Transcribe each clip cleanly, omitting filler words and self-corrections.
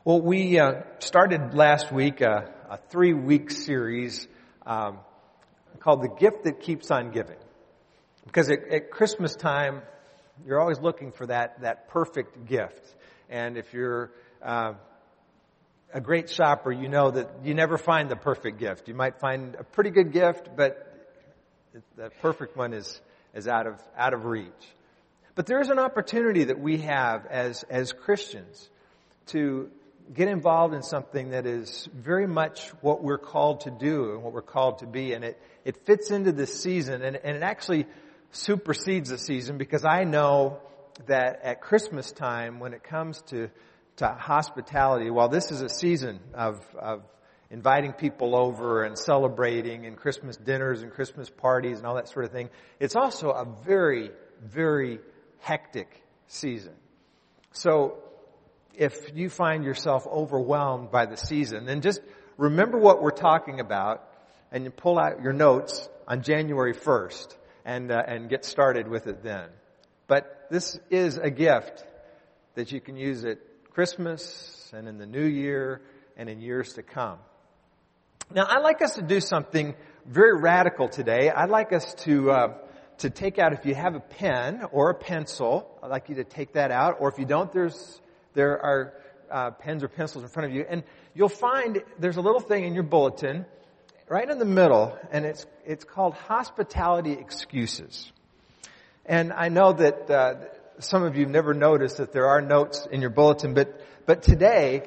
Well, we started last week a 3-week series called The Gift That Keeps on Giving. Because at Christmas time, you're always looking for that perfect gift. And if you're a great shopper, you know that you never find the perfect gift. You might find a pretty good gift, but the perfect one is out of reach. But there is an opportunity that we have as Christians to get involved in something that is very much what we're called to do and what we're called to be. And it fits into this season, and it actually supersedes the season, because I know that at Christmas time, when it comes to hospitality, while this is a season of inviting people over and celebrating and Christmas dinners and Christmas parties and all that sort of thing, it's also a very, very hectic season. So if you find yourself overwhelmed by the season, then just remember what we're talking about, and you pull out your notes on January 1st and get started with it then. But this is a gift that you can use at Christmas and in the new year and in years to come. Now, I'd like us to do something very radical today. I'd like us to take out, if you have a pen or a pencil, I'd like you to take that out. Or if you don't, there are pens or pencils in front of you. And you'll find there's a little thing in your bulletin right in the middle, and it's called Hospitality Excuses. And I know that some of you never noticed that there are notes in your bulletin, but today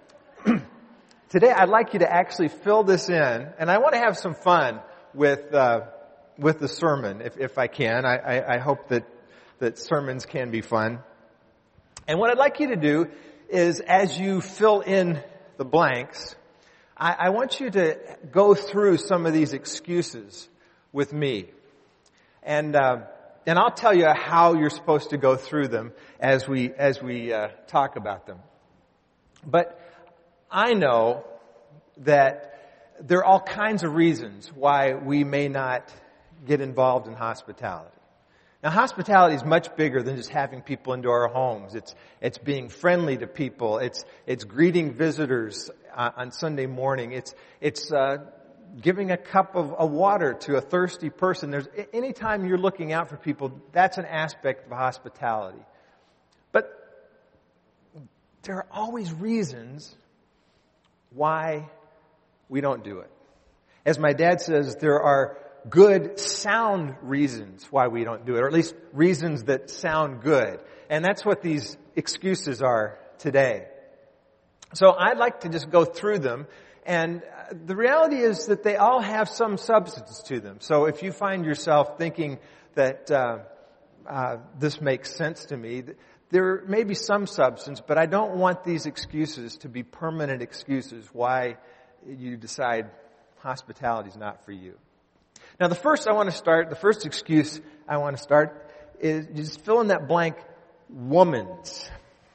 I'd like you to actually fill this in, and I want to have some fun with the sermon, if I can. I hope that sermons can be fun. And what I'd like you to do is, as you fill in the blanks, I want you to go through some of these excuses with me. And I'll tell you how you're supposed to go through them as we talk about them. But I know that there are all kinds of reasons why we may not get involved in hospitality. Now, hospitality is much bigger than just having people into our homes. It's being friendly to people. It's greeting visitors on Sunday morning. It's giving a cup of water to a thirsty person. Anytime you're looking out for people, that's an aspect of hospitality. But there are always reasons why we don't do it. As my dad says, there are good, sound reasons why we don't do it, or at least reasons that sound good. And that's what these excuses are today. So I'd like to just go through them, and the reality is that they all have some substance to them. So if you find yourself thinking that this makes sense to me, there may be some substance, but I don't want these excuses to be permanent excuses why you decide hospitality is not for you. Now, the first excuse I want to start is just fill in that blank, woman's.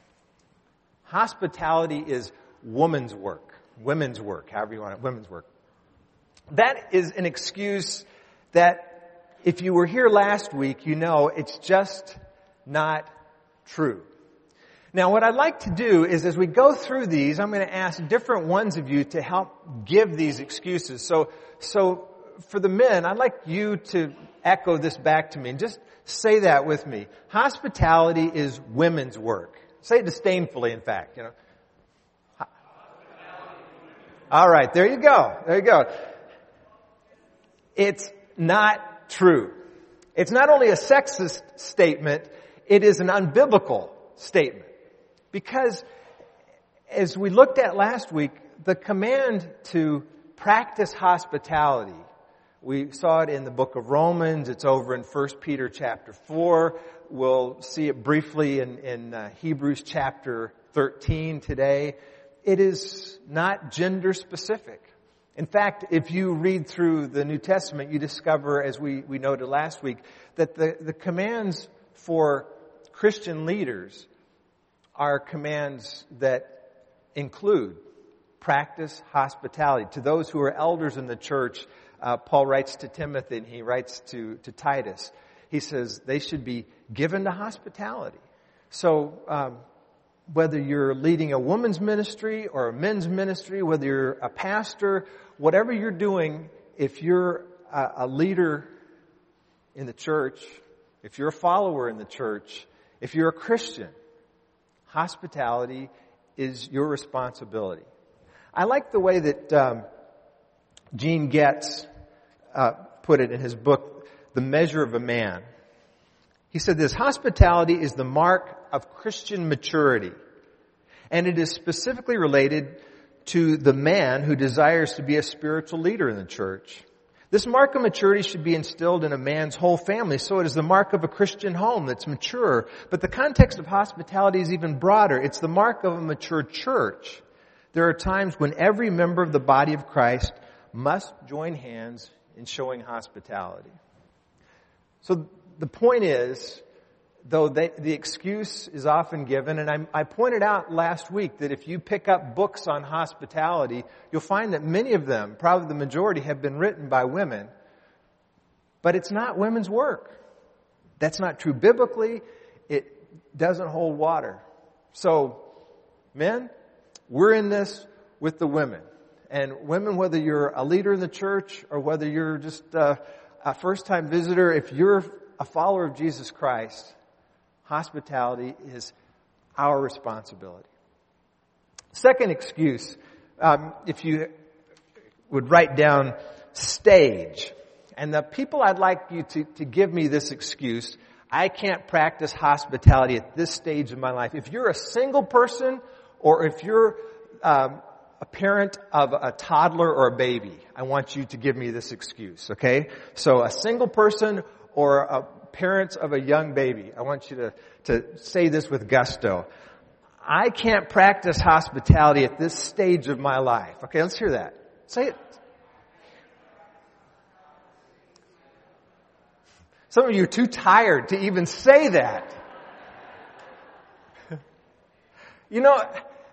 Hospitality is women's work, however you want it, women's work. That is an excuse that if you were here last week, you know it's just not true. Now, what I'd like to do is, as we go through these, I'm going to ask different ones of you to help give these excuses. So for the men, I'd like you to echo this back to me and just say that with me. Hospitality is women's work. Say it disdainfully, in fact, you know. All right, there you go. It's not true. It's not only a sexist statement, it is an unbiblical statement. Because, as we looked at last week, the command to practice hospitality, we saw it in the book of Romans. It's over in 1 Peter chapter 4. We'll see it briefly in Hebrews chapter 13 today. It is not gender specific. In fact, if you read through the New Testament, you discover, as we noted last week, that the commands for Christian leaders are commands that include practice hospitality. To those who are elders in the church, Paul writes to Timothy and he writes to Titus. He says they should be given to hospitality. So whether you're leading a women's ministry or a men's ministry, whether you're a pastor, whatever you're doing, if you're a leader in the church, if you're a follower in the church, if you're a Christian, hospitality is your responsibility. I like the way that Gene Getz put it in his book, The Measure of a Man. He said this: hospitality is the mark of Christian maturity, and it is specifically related to the man who desires to be a spiritual leader in the church. This mark of maturity should be instilled in a man's whole family, so it is the mark of a Christian home that's mature. But the context of hospitality is even broader. It's the mark of a mature church. There are times when every member of the body of Christ must join hands in showing hospitality. So the point is, though the excuse is often given, and I pointed out last week that if you pick up books on hospitality, you'll find that many of them, probably the majority, have been written by women. But it's not women's work. That's not true biblically. It doesn't hold water. So, men, we're in this with the women. And women, whether you're a leader in the church or whether you're just a first-time visitor, if you're a follower of Jesus Christ, hospitality is our responsibility. Second excuse, if you would write down stage. And the people I'd like you to give me this excuse: I can't practice hospitality at this stage of my life. If you're a single person or if you're a parent of a toddler or a baby, I want you to give me this excuse, okay? So a single person or a parents of a young baby, I want you to say this with gusto: I can't practice hospitality at this stage of my life. Okay, let's hear that. Say it. Some of you are too tired to even say that. You know,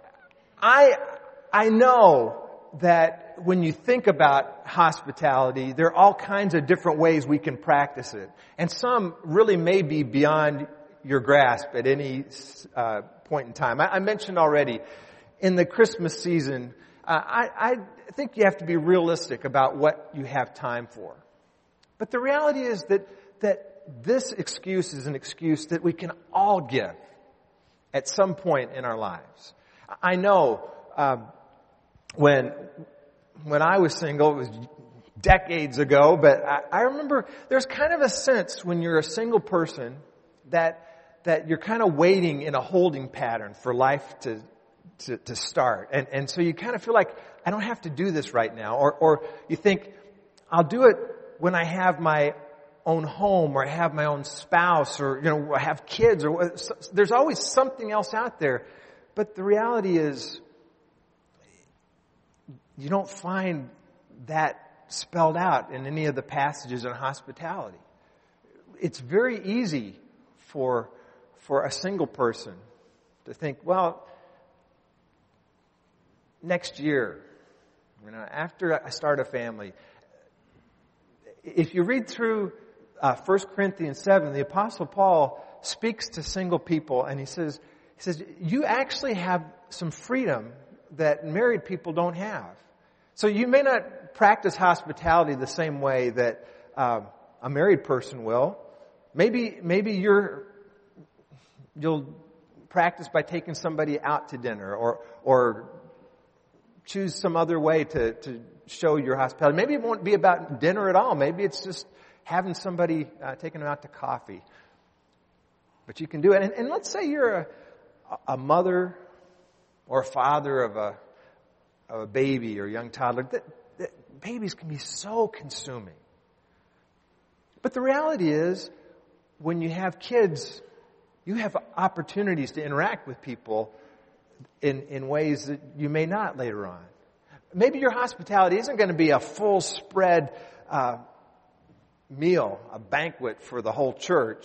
I know that when you think about hospitality, there are all kinds of different ways we can practice it. And some really may be beyond your grasp at any point in time. I mentioned already, in the Christmas season, I think you have to be realistic about what you have time for. But the reality is that this excuse is an excuse that we can all give at some point in our lives. I know when I was single, it was decades ago, but I remember there's kind of a sense when you're a single person that you're kind of waiting in a holding pattern for life to start. And so you kind of feel like, I don't have to do this right now. Or you think, I'll do it when I have my own home, or I have my own spouse, or, I have kids, or there's always something else out there. But the reality is, you don't find that spelled out in any of the passages on hospitality. It's very easy for a single person to think, well, next year, after I start a family. If you read through 1 Corinthians 7, the Apostle Paul speaks to single people, and he says, you actually have some freedom that married people don't have. So you may not practice hospitality the same way that a married person will. Maybe you'll practice by taking somebody out to dinner, or choose some other way to show your hospitality. Maybe it won't be about dinner at all. Maybe it's just having somebody, taking them out to coffee. But you can do it. And let's say you're a mother or a father of a baby or a young toddler. That babies can be so consuming. But the reality is, when you have kids, you have opportunities to interact with people in ways that you may not later on. Maybe your hospitality isn't going to be a full spread meal, a banquet for the whole church.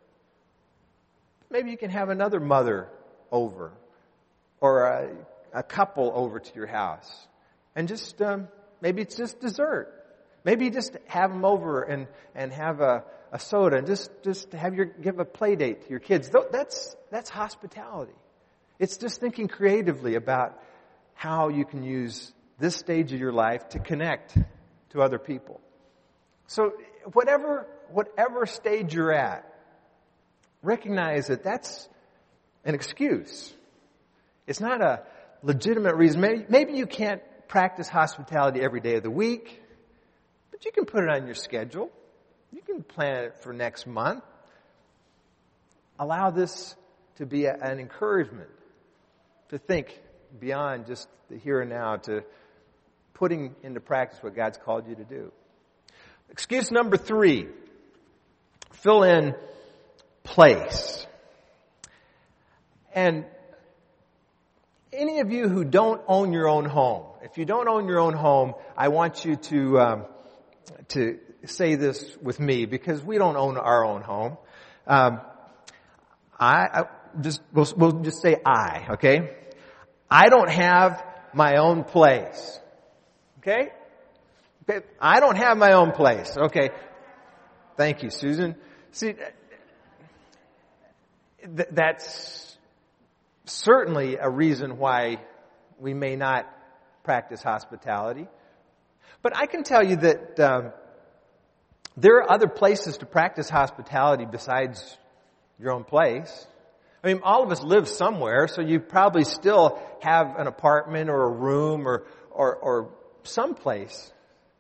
Maybe you can have another mother over, or a couple over to your house, and just maybe it's just dessert. Maybe you just have them over and have a soda, and just give a play date to your kids. That's hospitality. It's just thinking creatively about how you can use this stage of your life to connect to other people. So whatever stage you're at, recognize that that's an excuse. It's not a legitimate reason. Maybe you can't practice hospitality every day of the week, but you can put it on your schedule. You can plan it for next month. Allow this to be an encouragement to think beyond just the here and now, to putting into practice what God's called you to do. Excuse number 3, fill in place. And any of you who don't own your own home, if you don't own your own home, I want you to say this with me, because we don't own our own home. We'll just say I, okay? I don't have my own place. Okay? I don't have my own place. Okay. Thank you, Susan. See, that's certainly a reason why we may not practice hospitality. But I can tell you that there are other places to practice hospitality besides your own place. I mean, all of us live somewhere, so you probably still have an apartment or a room or some place.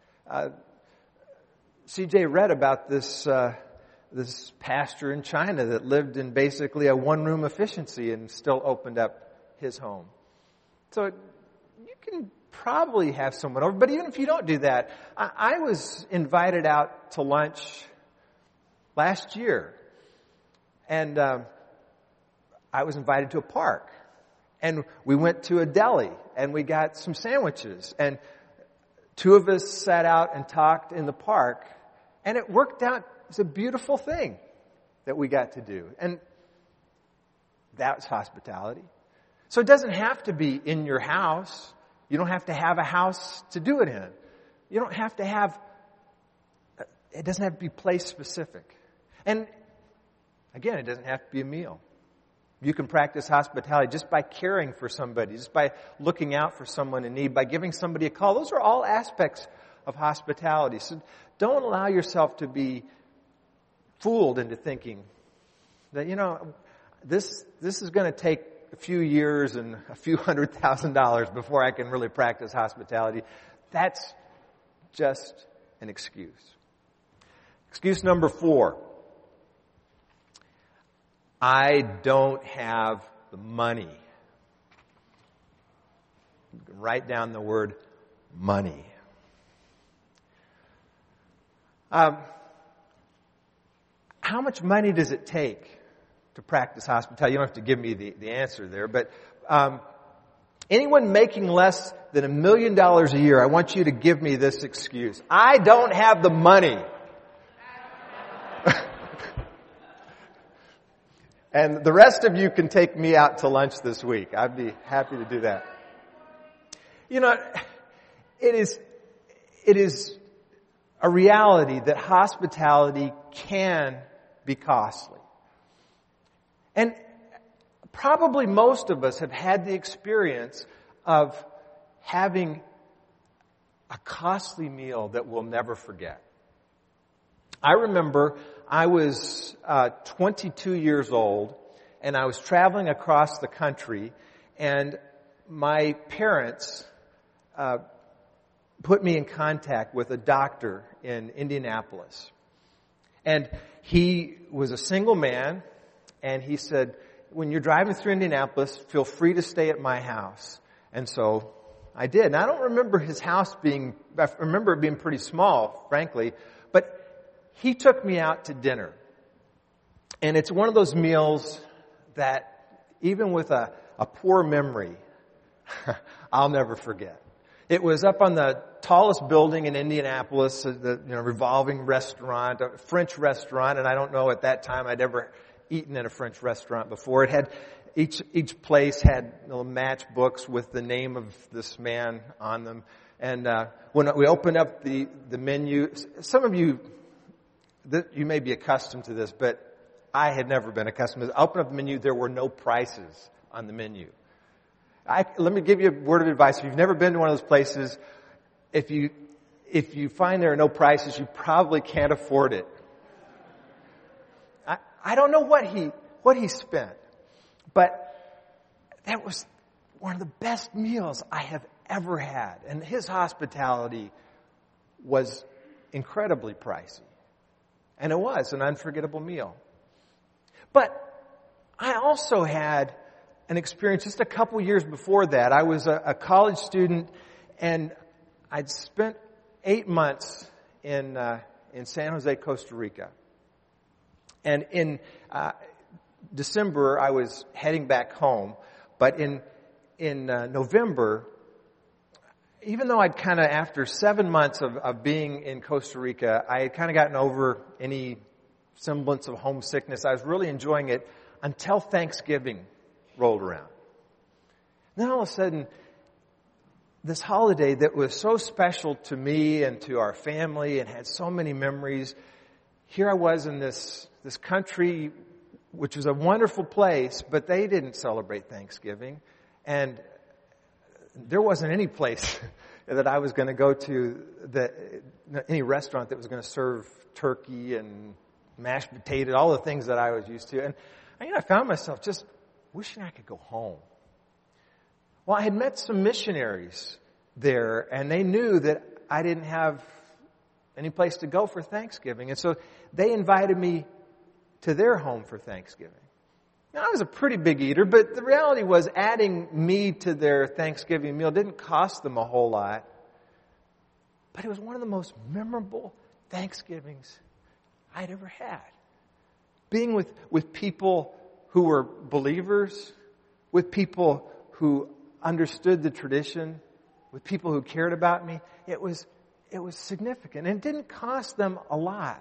CJ read about this pastor in China that lived in basically a one-room efficiency and still opened up his home. So you can probably have someone over, but even if you don't do that, I was invited out to lunch last year, and I was invited to a park, and we went to a deli, and we got some sandwiches, and 2 of us sat out and talked in the park, and it worked out. It's a beautiful thing that we got to do, and that's hospitality. So it doesn't have to be in your house. You don't have to have a house to do it in. You don't have to have, it doesn't have to be place specific. And again, it doesn't have to be a meal. You can practice hospitality just by caring for somebody, just by looking out for someone in need, by giving somebody a call. Those are all aspects of hospitality. So don't allow yourself to be fooled into thinking that, this is going to take a few years and a few $100,000 before I can really practice hospitality. That's just an excuse. Excuse number 4. I don't have the money. You can write down the word money. How much money does it take to practice hospitality? You don't have to give me the answer there, but anyone making less than $1 million a year, I want you to give me this excuse. I don't have the money. And the rest of you can take me out to lunch this week. I'd be happy to do that. It is a reality that hospitality can be costly. And probably most of us have had the experience of having a costly meal that we'll never forget. I remember I was 22 years old, and I was traveling across the country, and my parents put me in contact with a doctor in Indianapolis. And he was a single man, and he said, when you're driving through Indianapolis, feel free to stay at my house. And so I did. And I don't remember his house I remember it being pretty small, frankly, but he took me out to dinner. And it's one of those meals that, even with a poor memory, I'll never forget. It was up on the tallest building in Indianapolis, the revolving restaurant, a French restaurant, and I don't know at that time I'd ever eaten in a French restaurant before. It had each place had little matchbooks with the name of this man on them. And when we opened up the menu, some of you may be accustomed to this, but I had never been accustomed to this. I opened up the menu, there were no prices on the menu. Let me give you a word of advice. If you've never been to one of those places, if you find there are no prices, you probably can't afford it. I don't know what he spent, but that was one of the best meals I have ever had. And his hospitality was incredibly pricey. And it was an unforgettable meal. But I also had an experience just a couple years before that. I was a college student, and I'd spent 8 months in San Jose, Costa Rica. And in December, I was heading back home. But in November, even though I'd kind of, after 7 months of being in Costa Rica, I had kind of gotten over any semblance of homesickness. I was really enjoying it until Thanksgiving rolled around. Then all of a sudden, this holiday that was so special to me and to our family and had so many memories, here I was in this country, which was a wonderful place, but they didn't celebrate Thanksgiving. And there wasn't any place that I was going to go to, any restaurant that was going to serve turkey and mashed potatoes, all the things that I was used to. And I found myself just wishing I could go home. Well, I had met some missionaries there, and they knew that I didn't have any place to go for Thanksgiving. And so they invited me to their home for Thanksgiving. Now, I was a pretty big eater, but the reality was adding me to their Thanksgiving meal didn't cost them a whole lot. But it was one of the most memorable Thanksgivings I'd ever had. Being with people who were believers, with people who understood the tradition, with people who cared about me, it was significant. And it didn't cost them a lot.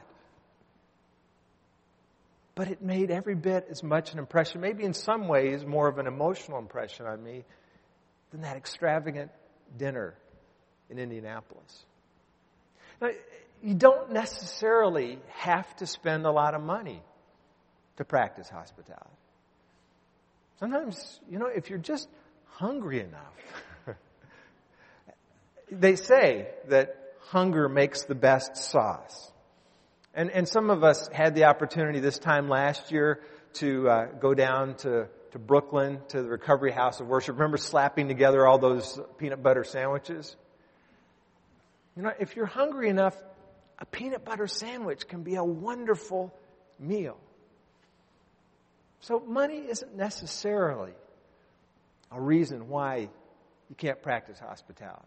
But it made every bit as much an impression, maybe in some ways more of an emotional impression on me than that extravagant dinner in Indianapolis. Now, you don't necessarily have to spend a lot of money to practice hospitality. Sometimes, if you're just hungry enough, they say that hunger makes the best sauce. And some of us had the opportunity this time last year to go down to Brooklyn, to the Recovery House of Worship. Remember slapping together all those peanut butter sandwiches? If you're hungry enough, a peanut butter sandwich can be a wonderful meal. So money isn't necessarily a reason why you can't practice hospitality.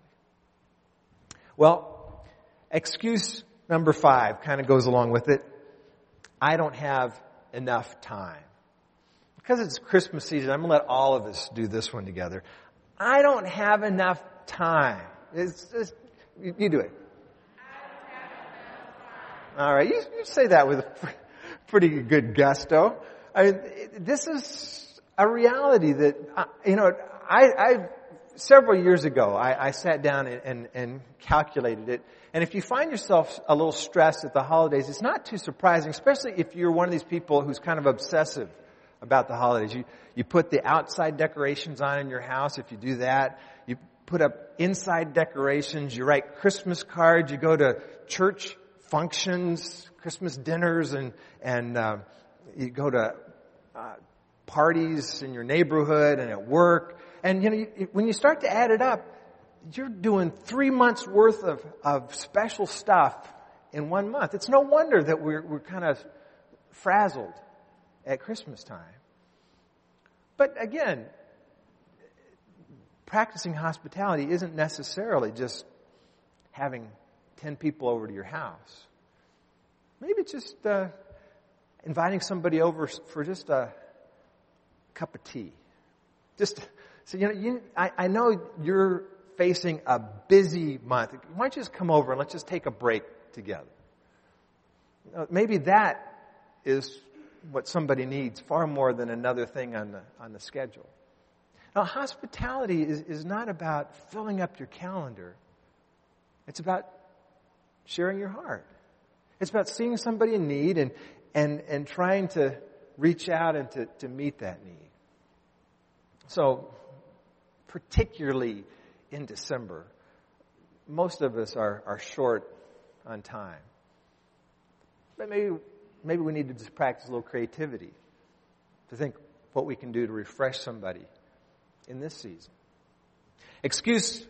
Well, excuse number 5 kind of goes along with it. I don't have enough time. Because it's Christmas season, I'm going to let all of us do this one together. I don't have enough time. It's just, you do it. All right, you say that with a pretty good gusto. This is a reality that, I several years ago, I sat down and calculated it. And if you find yourself a little stressed at the holidays, it's not too surprising, especially if you're one of these people who's kind of obsessive about the holidays. You put the outside decorations on in your house. If you do that, you put up inside decorations. You write Christmas cards. You go to church functions, Christmas dinners, and you go to parties in your neighborhood and at work. And when you start to add it up, you're doing 3 months worth of special stuff in 1 month. It's no wonder that we're kind of frazzled at Christmas time. But again, practicing hospitality isn't necessarily just having 10 people over to your house. Maybe just inviting somebody over for just a cup of tea. I know you're facing a busy month. Why don't you just come over and let's just take a break together? Maybe that is what somebody needs far more than another thing on the schedule. Now, hospitality is not about filling up your calendar. It's about sharing your heart. It's about seeing somebody in need and trying to reach out and to meet that need. So, particularly in December, most of us are short on time. But maybe we need to just practice a little creativity to think what we can do to refresh somebody in this season. Excuse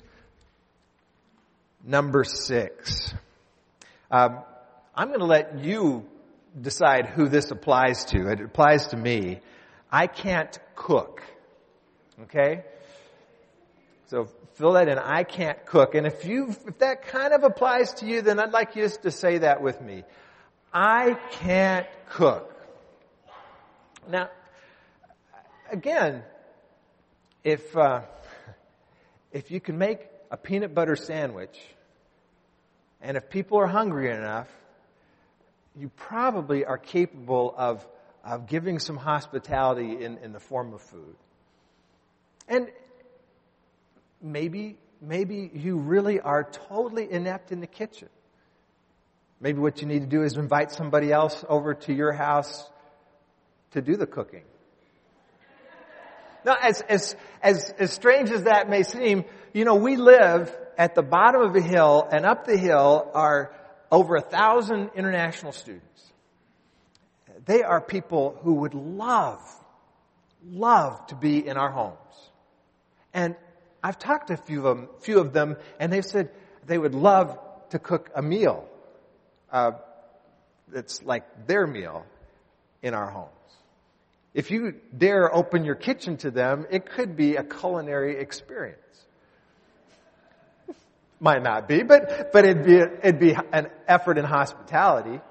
number 6. I'm going to let you decide who this applies to. It applies to me. I can't cook. Okay? So fill that in. I can't cook. And if that kind of applies to you, then I'd like you to say that with me. I can't cook. Now, again, if you can make a peanut butter sandwich, and if people are hungry enough, you probably are capable of giving some hospitality in the form of food. And maybe you really are totally inept in the kitchen. Maybe what you need to do is invite somebody else over to your house to do the cooking. Now, as strange as that may seem, we live at the bottom of a hill, and up the hill are over 1,000 international students. They are people who would love to be in our homes. And I've talked to a few of them, and they said they would love to cook a meal that's like their meal in our homes. If you dare open your kitchen to them, it could be a culinary experience. Might not be, but it'd be an effort in hospitality.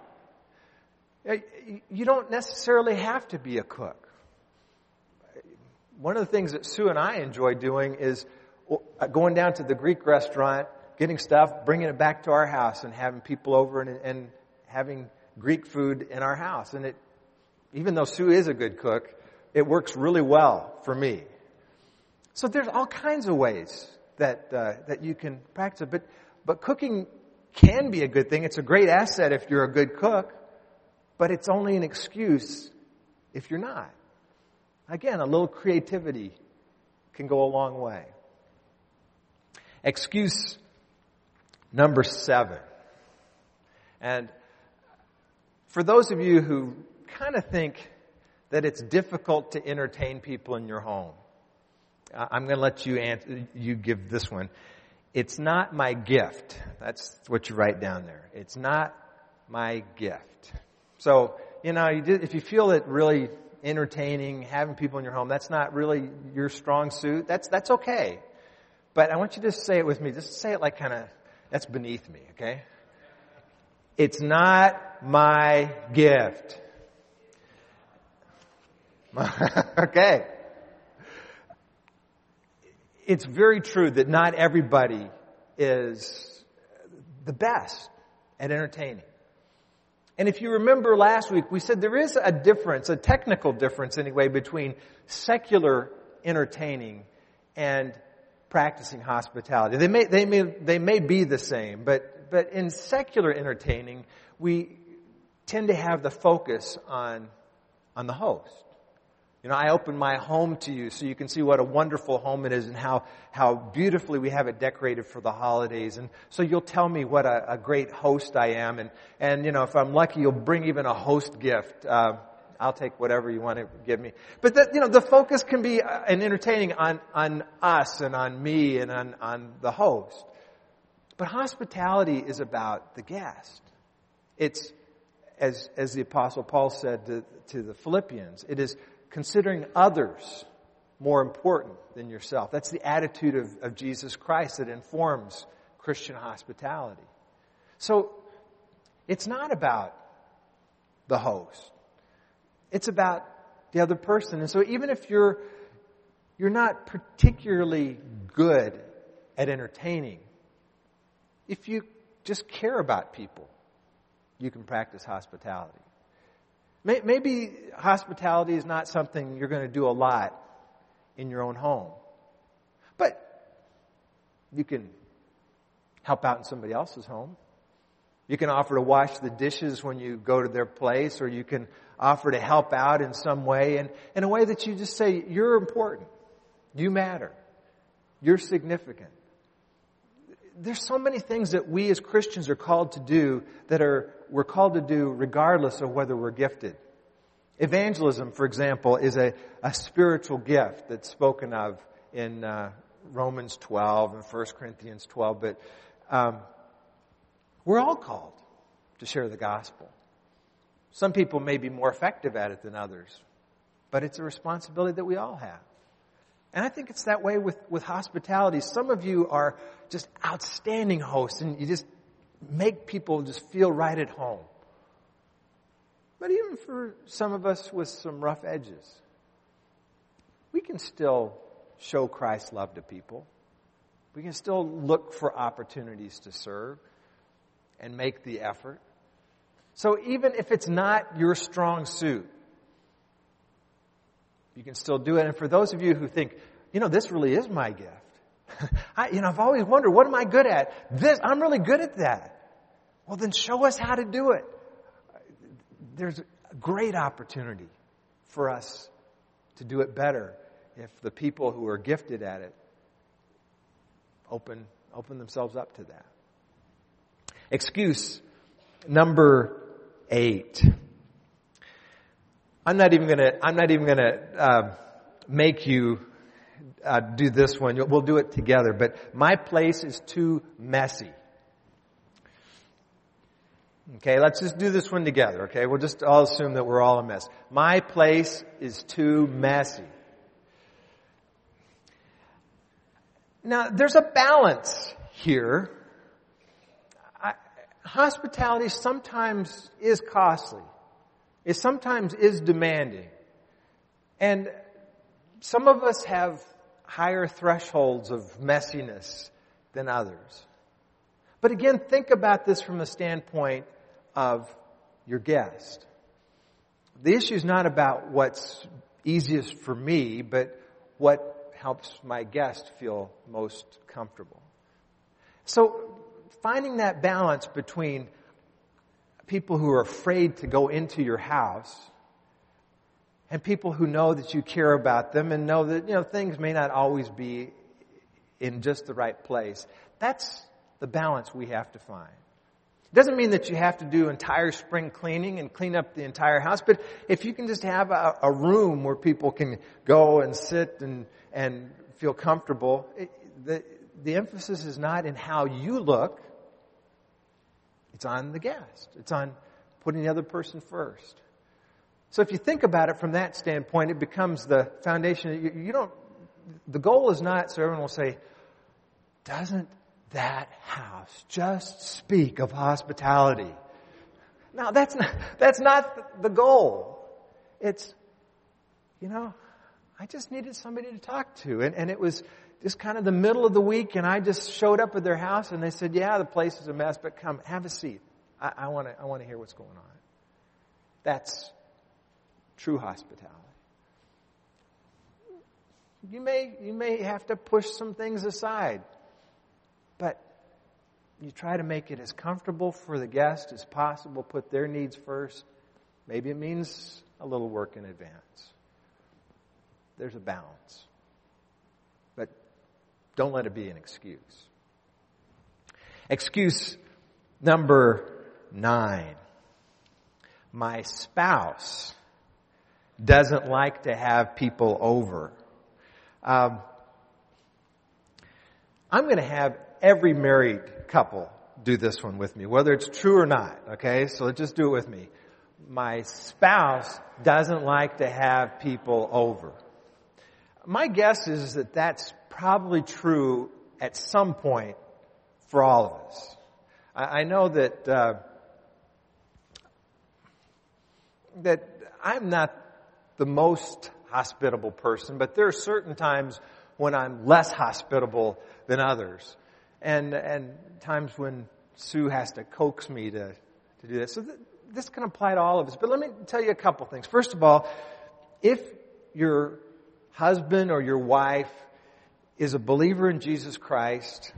You don't necessarily have to be a cook. One of the things that Sue and I enjoy doing is going down to the Greek restaurant, getting stuff, bringing it back to our house, and having people over and having Greek food in our house. And even though Sue is a good cook, it works really well for me. So there's all kinds of ways that you can practice it. But cooking can be a good thing. It's a great asset if you're a good cook, but it's only an excuse if you're not. Again, a little creativity can go a long way. Excuse number 7. And for those of you who kind of think that it's difficult to entertain people in your home, I'm going to let you give this one. It's not my gift. That's what you write down there. It's not my gift. So, if you feel it really entertaining, having people in your home, that's not really your strong suit, that's okay. But I want you to say it with me. Just say it like that's beneath me, okay? It's not my gift. Okay. It's very true that not everybody is the best at entertaining. And if you remember last week, we said there is a difference, a technical difference anyway, between secular entertaining and practicing hospitality. They may be the same, but in secular entertaining, we tend to have the focus on the host. I open my home to you so you can see what a wonderful home it is and how beautifully we have it decorated for the holidays. And so you'll tell me what a great host I am. And if I'm lucky, you'll bring even a host gift. I'll take whatever you want to give me. But the focus can be an entertaining on us and on me and on the host. But hospitality is about the guest. It's, as the Apostle Paul said to the Philippians, it is considering others more important than yourself. That's the attitude of Jesus Christ that informs Christian hospitality. So it's not about the host. It's about the other person. And so even if you're not particularly good at entertaining, if you just care about people, you can practice hospitality. Maybe hospitality is not something you're going to do a lot in your own home. But you can help out in somebody else's home. You can offer to wash the dishes when you go to their place, or you can offer to help out in some way, and in a way that you just say, you're important. You matter. You're significant. There's so many things that we as Christians are called to do we're called to do regardless of whether we're gifted. Evangelism, for example, is a spiritual gift that's spoken of in Romans 12 and 1 Corinthians 12. But we're all called to share the gospel. Some people may be more effective at it than others, but it's a responsibility that we all have. And I think it's that way with hospitality. Some of you are just outstanding hosts, and you just make people just feel right at home. But even for some of us with some rough edges, we can still show Christ's love to people. We can still look for opportunities to serve and make the effort. So even if it's not your strong suit, you can still do it. And for those of you who think, this really is my gift. I've always wondered, what am I good at? I'm really good at that. Well, then show us how to do it. There's a great opportunity for us to do it better if the people who are gifted at it open themselves up to that. Excuse number 8. I'm not even gonna make you do this one. We'll do it together. But my place is too messy. Okay, let's just do this one together. Okay, we'll just all assume that we're all a mess. My place is too messy. Now, there's a balance here. Hospitality sometimes is costly. It sometimes is demanding. And some of us have higher thresholds of messiness than others. But again, think about this from the standpoint of your guest. The issue is not about what's easiest for me, but what helps my guest feel most comfortable. So finding that balance between people who are afraid to go into your house and people who know that you care about them and know that, things may not always be in just the right place. That's the balance we have to find. It doesn't mean that you have to do entire spring cleaning and clean up the entire house, but if you can just have a room where people can go and sit and feel comfortable, the emphasis is not in how you look. It's on the guest. It's on putting the other person first. So if you think about it from that standpoint, it becomes the foundation. The goal is not so everyone will say, doesn't that house just speak of hospitality? No, that's not the goal. It's, I just needed somebody to talk to. And it was just kind of the middle of the week, and I just showed up at their house, and they said, yeah, the place is a mess, but come, have a seat. I want to hear what's going on. That's true hospitality. You may have to push some things aside, but you try to make it as comfortable for the guest as possible, put their needs first. Maybe it means a little work in advance. There's a balance. But don't let it be an excuse. Excuse number 9. My spouse doesn't like to have people over. I'm going to have every married couple do this one with me, whether it's true or not. Okay, so just do it with me. My spouse doesn't like to have people over. My guess is that that's probably true at some point for all of us. I know that that I'm not the most hospitable person, but there are certain times when I'm less hospitable than others, and times when Sue has to coax me to do this. So this can apply to all of us. But let me tell you a couple things. First of all, if your husband or your wife is a believer in Jesus Christ,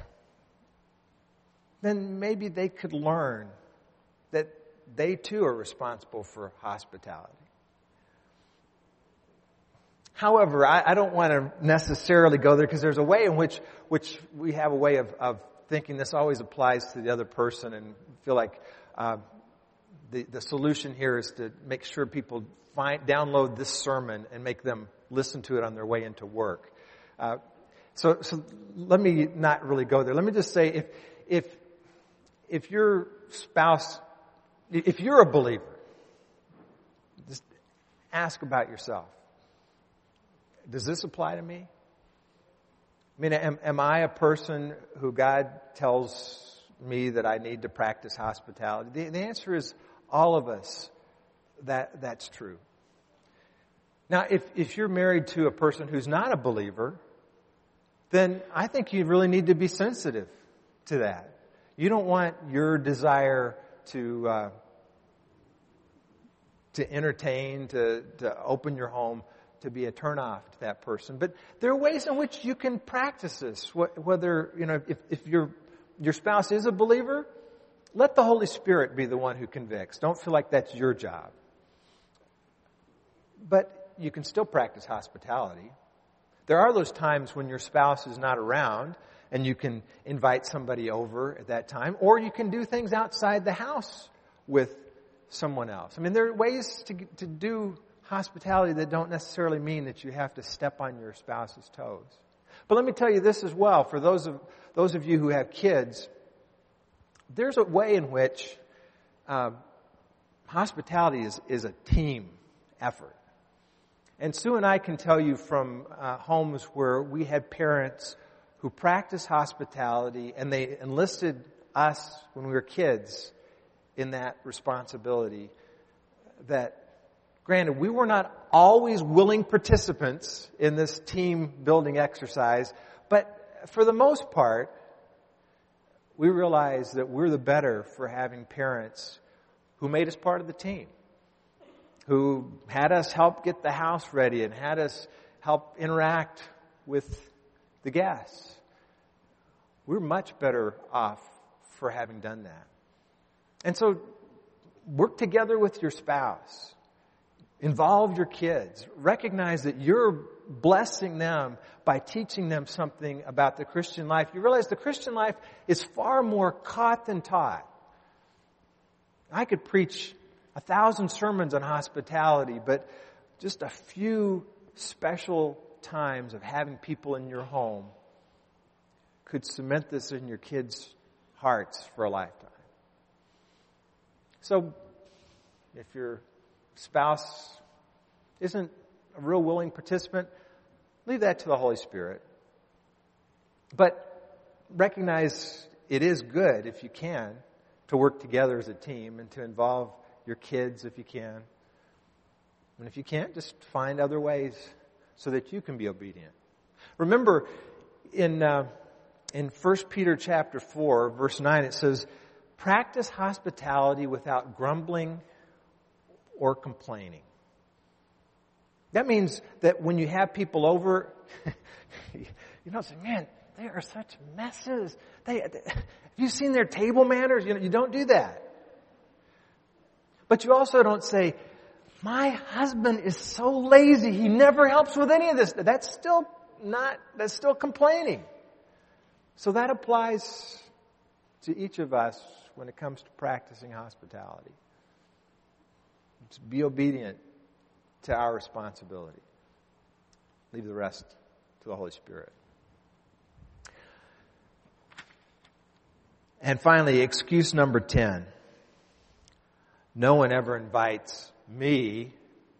then maybe they could learn that they too are responsible for hospitality. However, I don't want to necessarily go there because there's a way in which we have a way of thinking this always applies to the other person, and feel like the solution here is to make sure people download this sermon and make them listen to it on their way into work. So let me not really go there. Let me just say, if your spouse, if you're a believer, just ask about yourself. Does this apply to me? I mean, am I a person who God tells me that I need to practice hospitality? The answer is all of us. That's true. Now, if you're married to a person who's not a believer, then I think you really need to be sensitive to that. You don't want your desire to entertain, to open your home, to be a turnoff to that person. But there are ways in which you can practice this. Whether, if your spouse is a believer, let the Holy Spirit be the one who convicts. Don't feel like that's your job. But you can still practice hospitality. There are those times when your spouse is not around and you can invite somebody over at that time, or you can do things outside the house with someone else. I mean, there are ways to do hospitality that don't necessarily mean that you have to step on your spouse's toes. But let me tell you this as well, for those of you who have kids, there's a way in which hospitality is a team effort. And Sue and I can tell you from homes where we had parents who practiced hospitality, and they enlisted us when we were kids in that responsibility, that granted, we were not always willing participants in this team building exercise, but for the most part, we realized that we're the better for having parents who made us part of the team, who had us help get the house ready and had us help interact with the guests. We're much better off for having done that. And so, work together with your spouse. Involve your kids. Recognize that you're blessing them by teaching them something about the Christian life. You realize the Christian life is far more caught than taught. I could preach 1,000 sermons on hospitality, but just a few special times of having people in your home could cement this in your kids' hearts for a lifetime. So, if your spouse isn't a real willing participant, leave that to the Holy Spirit. But recognize it is good, if you can, to work together as a team and to involve your kids if you can. And if you can't, just find other ways so that you can be obedient. Remember, in 1 Peter chapter 4, verse 9, it says, "Practice hospitality without grumbling or complaining." That means that when you have people over, you don't say, "Man, they are such messes. Have you seen their table manners?" You don't do that. But you also don't say, "My husband is so lazy, he never helps with any of this." That's still complaining. So that applies to each of us when it comes to practicing hospitality. Just be obedient to our responsibility. Leave the rest to the Holy Spirit. And finally, excuse number 10. No one ever invites me.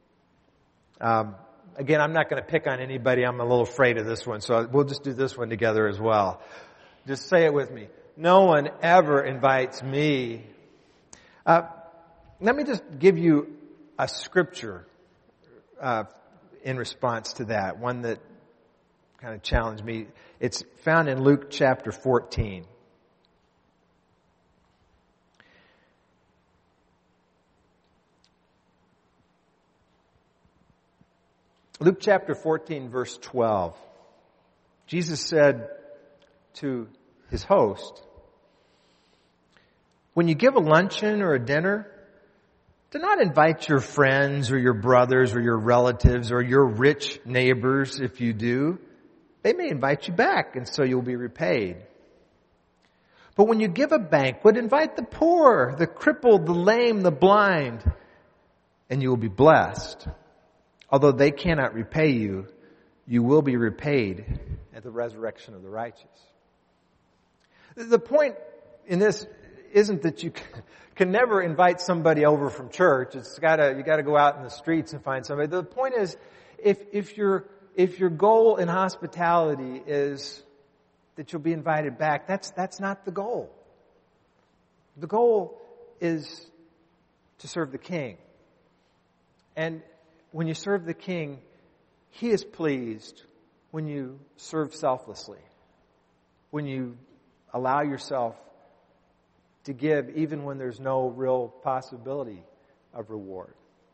Again, I'm not going to pick on anybody. I'm a little afraid of this one, so we'll just do this one together as well. Just say it with me. No one ever invites me. Let me just give you a scripture in response to that, one that kind of challenged me. It's found in Luke chapter 14. Luke chapter 14, verse 12. Jesus said to his host, "When you give a luncheon or a dinner, Do not invite your friends or your brothers or your relatives or your rich neighbors if you do. They may invite you back, and so you'll be repaid. But when you give a banquet, invite the poor, the crippled, the lame, the blind, and you will be blessed. Although they cannot repay you, you will be repaid at the resurrection of the righteous. The point in this isn't that you can never invite somebody over from church. You got to go out in the streets and find somebody. The point is, if your goal in hospitality is that you'll be invited back, that's not the goal. The goal is to serve the King. And when you serve the King, He is pleased when you serve selflessly, when you allow yourself to give even when there's no real possibility of reward.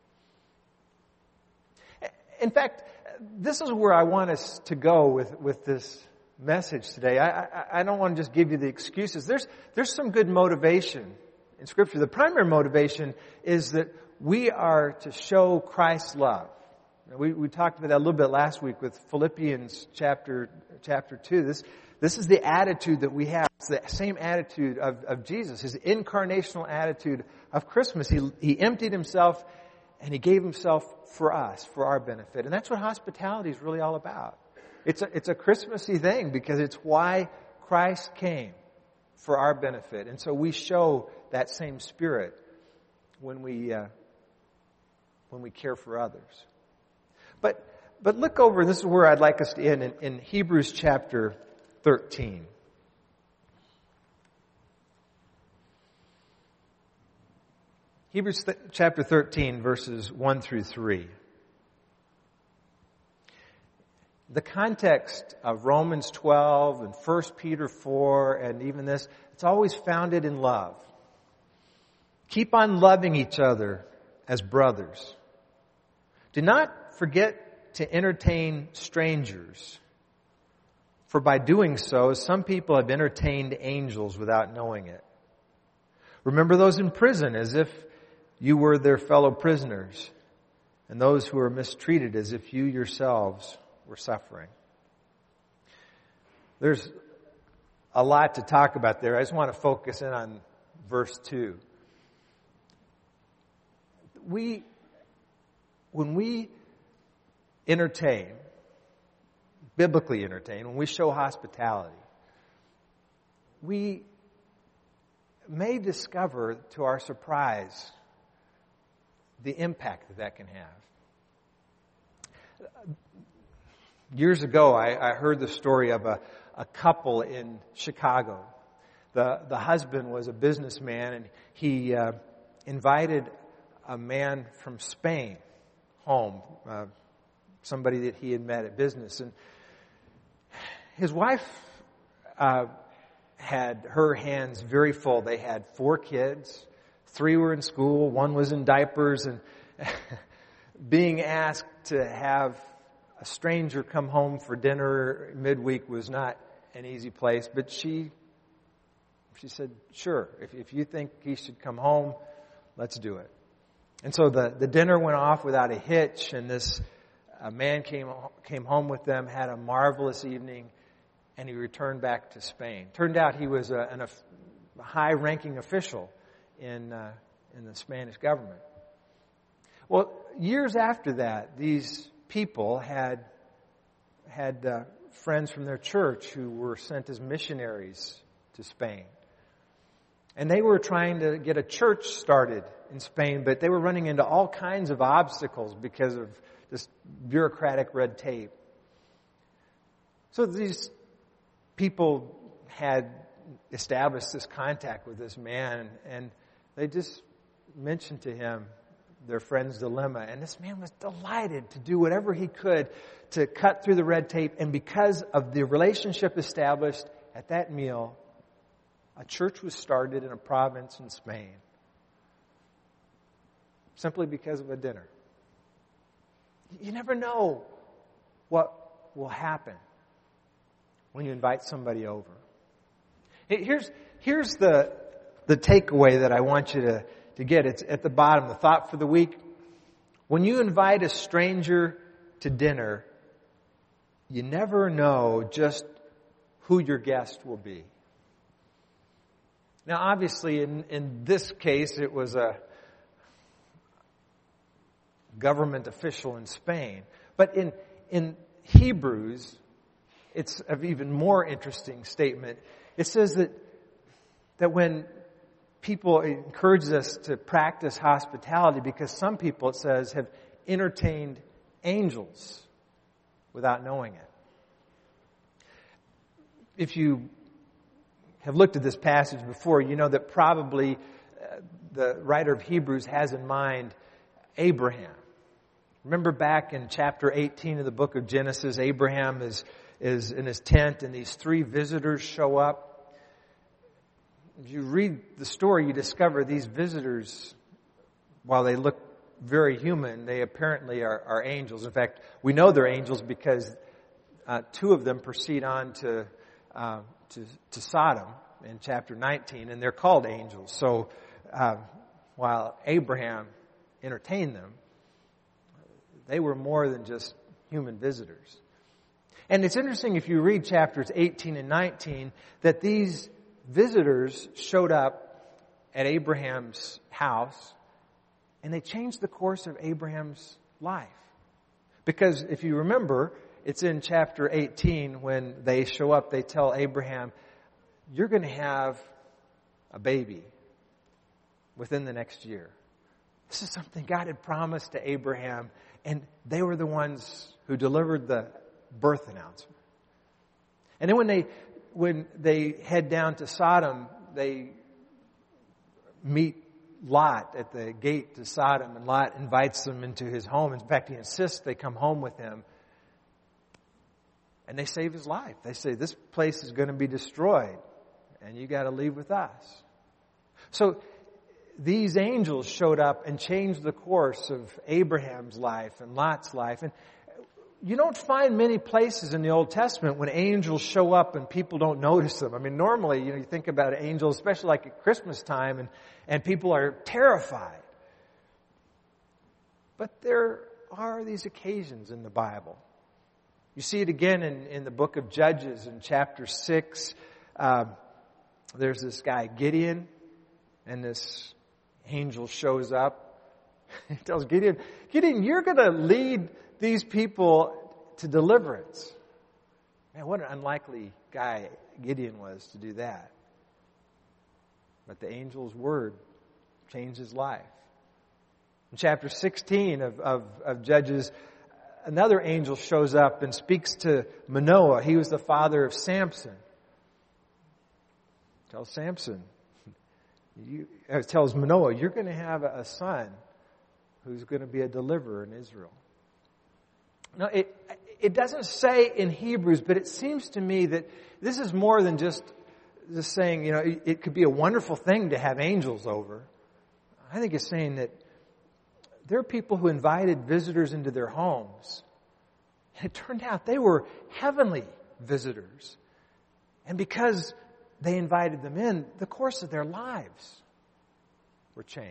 In fact, this is where I want us to go with this message today. I don't want to just give you the excuses. There's some good motivation in Scripture. The primary motivation is that we are to show Christ's love. We talked about that a little bit last week with Philippians chapter 2. This is the attitude that we have. It's the same attitude of Jesus, His incarnational attitude of Christmas. He emptied Himself and He gave Himself for us, for our benefit. And that's what hospitality is really all about. It's a Christmassy thing because it's why Christ came, for our benefit. And so we show that same spirit when we care for others. But look over, this is where I'd like us to end, in Hebrews chapter 13. Hebrews chapter 13, verses 1 through 3. The context of Romans 12 and 1 Peter 4 and even this, it's always founded in love. Keep on loving each other as brothers. Do not forget to entertain strangers, for by doing so, some people have entertained angels without knowing it. Remember those in prison as if you were their fellow prisoners, and those who are mistreated as if you yourselves were suffering. There's a lot to talk about there. I just want to focus in on verse 2. When we entertain, biblically entertain, when we show hospitality, we may discover, to our surprise, the impact that can have. Years ago, I heard the story of a couple in Chicago. The husband was a businessman, and he invited a man from Spain home, somebody that he had met at business. And his wife had her hands very full. They had 4 kids. 3 were in school. 1 was in diapers. And being asked to have a stranger come home for dinner midweek was not an easy place. But she said, sure, if you think he should come home, let's do it. And so the dinner went off without a hitch, and this man came home with them, had a marvelous evening, and he returned back to Spain. Turned out he was a high-ranking official in the Spanish government. Well, years after that, these people had friends from their church who were sent as missionaries to Spain. And they were trying to get a church started in Spain, but they were running into all kinds of obstacles because of this bureaucratic red tape. So these people had established this contact with this man, and they just mentioned to him their friend's dilemma. And this man was delighted to do whatever he could to cut through the red tape. And because of the relationship established at that meal, a church was started in a province in Spain. Simply because of a dinner. You never know what will happen when you invite somebody over. Here's the takeaway that I want you to get. It's at the bottom, the thought for the week. When you invite a stranger to dinner, you never know just who your guest will be. Now, obviously, in this case, it was a government official in Spain. But in Hebrews, it's an even more interesting statement. It says that when people, it encourages us to practice hospitality, because some people, it says, have entertained angels without knowing it. If you have looked at this passage before, you know that probably the writer of Hebrews has in mind Abraham. Remember back in chapter 18 of the book of Genesis, Abraham is in his tent and these three visitors show up. If you read the story, you discover these visitors, while they look very human, they apparently are angels. In fact, we know they're angels because two of them proceed on to Sodom in chapter 19, and they're called angels. So while Abraham entertained them, they were more than just human visitors. And it's interesting if you read chapters 18 and 19 that these visitors showed up at Abraham's house and they changed the course of Abraham's life. Because if you remember, it's in chapter 18 when they show up, they tell Abraham, you're going to have a baby within the next year. This is something God had promised to Abraham, and they were the ones who delivered the birth announcement. And then when they head down to Sodom, they meet Lot at the gate to Sodom, and Lot invites them into his home. In fact, he insists they come home with him. And they save his life. They say, this place is going to be destroyed, and you got to leave with us. So these angels showed up and changed the course of Abraham's life and Lot's life. And you don't find many places in the Old Testament when angels show up and people don't notice them. I mean, normally, you think about angels, especially like at Christmas time, and people are terrified. But there are these occasions in the Bible. You see it again in the book of Judges in chapter 6. There's this guy, Gideon, and this angel shows up. He tells Gideon, you're going to lead these people to deliverance. Man, what an unlikely guy Gideon was to do that. But the angel's word changed his life. In chapter 16 of Judges, another angel shows up and speaks to Manoah. He was the father of Samson. Tells Samson, tells Manoah, you're going to have a son who's going to be a deliverer in Israel. Now, it doesn't say in Hebrews, but it seems to me that this is more than just saying, it could be a wonderful thing to have angels over. I think it's saying that there are people who invited visitors into their homes. And it turned out they were heavenly visitors. And because they invited them in, the course of their lives were changed.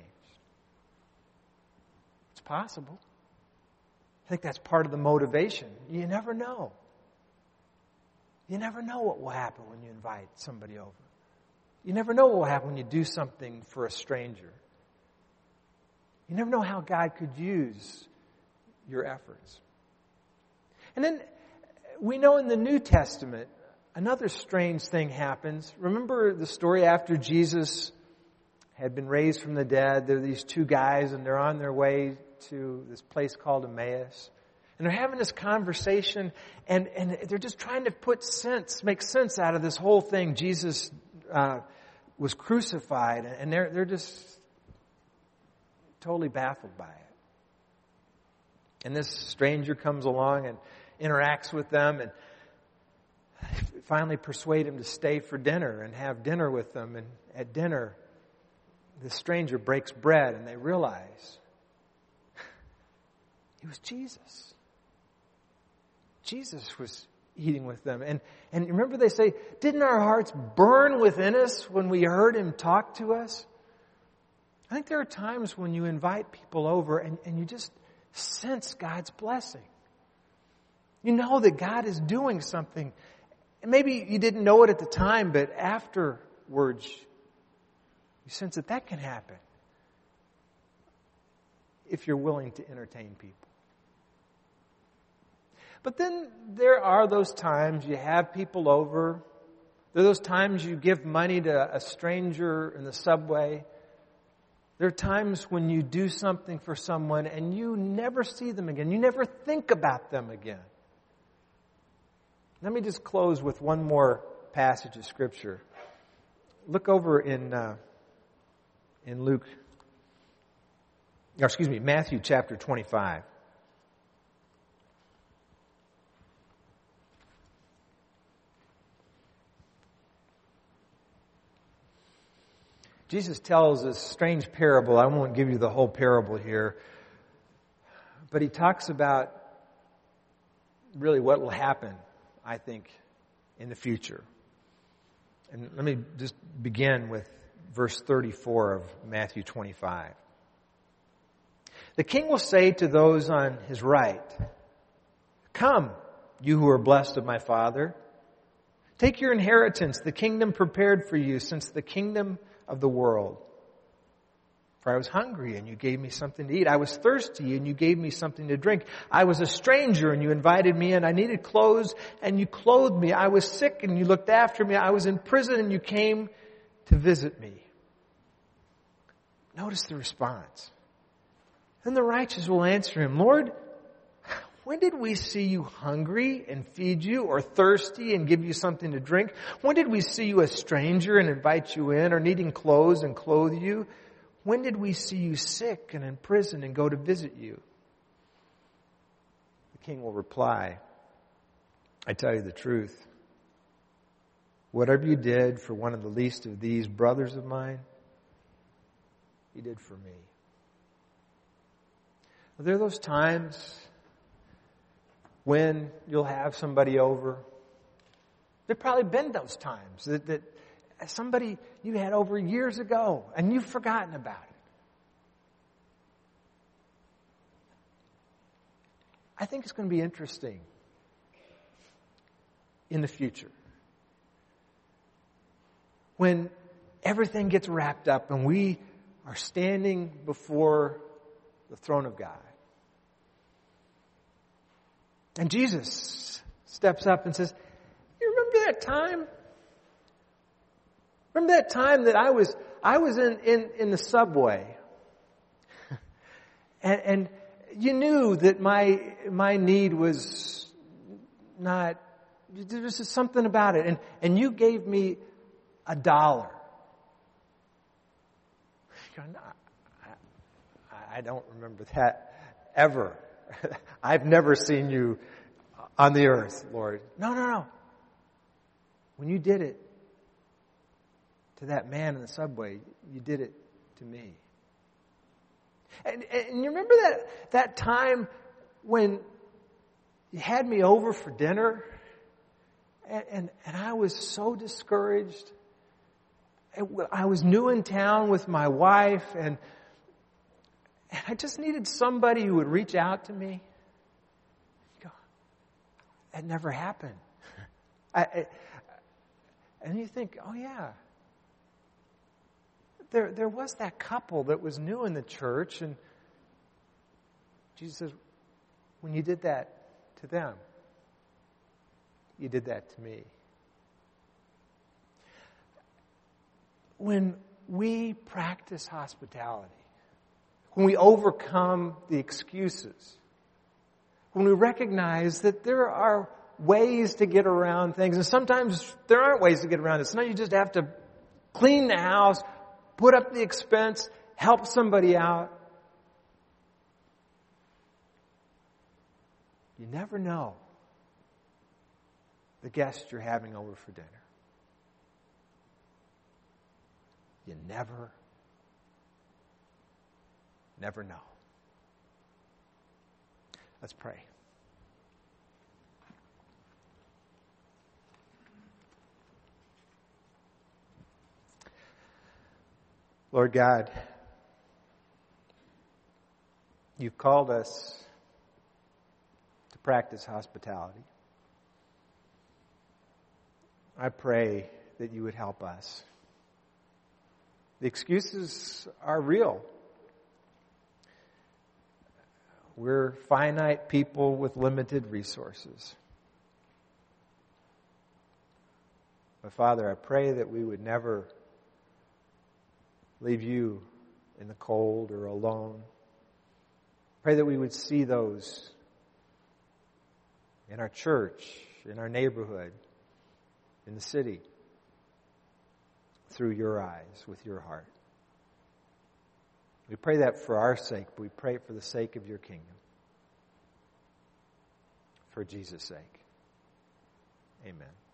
It's possible. I think that's part of the motivation. You never know. You never know what will happen when you invite somebody over. You never know what will happen when you do something for a stranger. You never know how God could use your efforts. And then we know in the New Testament, another strange thing happens. Remember the story after Jesus had been raised from the dead? There are these two guys, and they're on their way to this place called Emmaus. And they're having this conversation, and they're just trying to make sense out of this whole thing. Jesus was crucified, and they're just totally baffled by it. And this stranger comes along and interacts with them and finally persuade him to stay for dinner and have dinner with them. And at dinner, the stranger breaks bread and they realize it was Jesus. Jesus was eating with them. And remember they say, didn't our hearts burn within us when we heard him talk to us? I think there are times when you invite people over and you just sense God's blessing. You know that God is doing something. And maybe you didn't know it at the time, but afterwards, you sense that that can happen if you're willing to entertain people. But then there are those times you have people over. There are those times you give money to a stranger in the subway. There are times when you do something for someone and you never see them again. You never think about them again. Let me just close with one more passage of Scripture. Look over in Matthew chapter 25. Jesus tells this strange parable. I won't give you the whole parable here. But he talks about really what will happen, I think, in the future. And let me just begin with verse 34 of Matthew 25. The king will say to those on his right, "Come, you who are blessed of my Father. Take your inheritance, the kingdom prepared for you since the kingdom of the world. For I was hungry, and you gave me something to eat. I was thirsty, and you gave me something to drink. I was a stranger, and you invited me in. I needed clothes, and you clothed me. I was sick, and you looked after me. I was in prison, and you came to visit me." Notice the response. Then the righteous will answer him, "Lord, when did we see you hungry and feed you, or thirsty and give you something to drink? When did we see you a stranger and invite you in, or needing clothes and clothe you? When did we see you sick and in prison and go to visit you?" The king will reply, "I tell you the truth. Whatever you did for one of the least of these brothers of mine, you did for me." Are there those times when you'll have somebody over? There've probably been those times that somebody you had over years ago and you've forgotten about it. I think it's going to be interesting in the future when everything gets wrapped up and we are standing before the throne of God. And Jesus steps up and says, "You remember that time? Remember that time that I was in the subway, and you knew that my need was not. There was just something about it, and you gave me $1." You go, "No, I don't remember that ever. I've never seen you on the earth, Lord." No. When you did it to that man in the subway, you did it to me. And you remember that time when you had me over for dinner and I was so discouraged. I was new in town with my wife and I just needed somebody who would reach out to me. That never happened. And you think, oh yeah. There was that couple that was new in the church, and Jesus says, when you did that to them, you did that to me. When we practice hospitality, when we overcome the excuses, when we recognize that there are ways to get around things, and sometimes there aren't ways to get around it. Sometimes you just have to clean the house, put up the expense, help somebody out. You never know the guest you're having over for dinner. You never know. Let's pray. Lord God, You've called us to practice hospitality. I pray that you would help us. The excuses are real. We're finite people with limited resources. But Father, I pray that we would never leave you in the cold or alone. Pray that we would see those in our church, in our neighborhood, in the city, through your eyes, with your heart. We pray that for our sake, but we pray it for the sake of your kingdom. For Jesus' sake. Amen.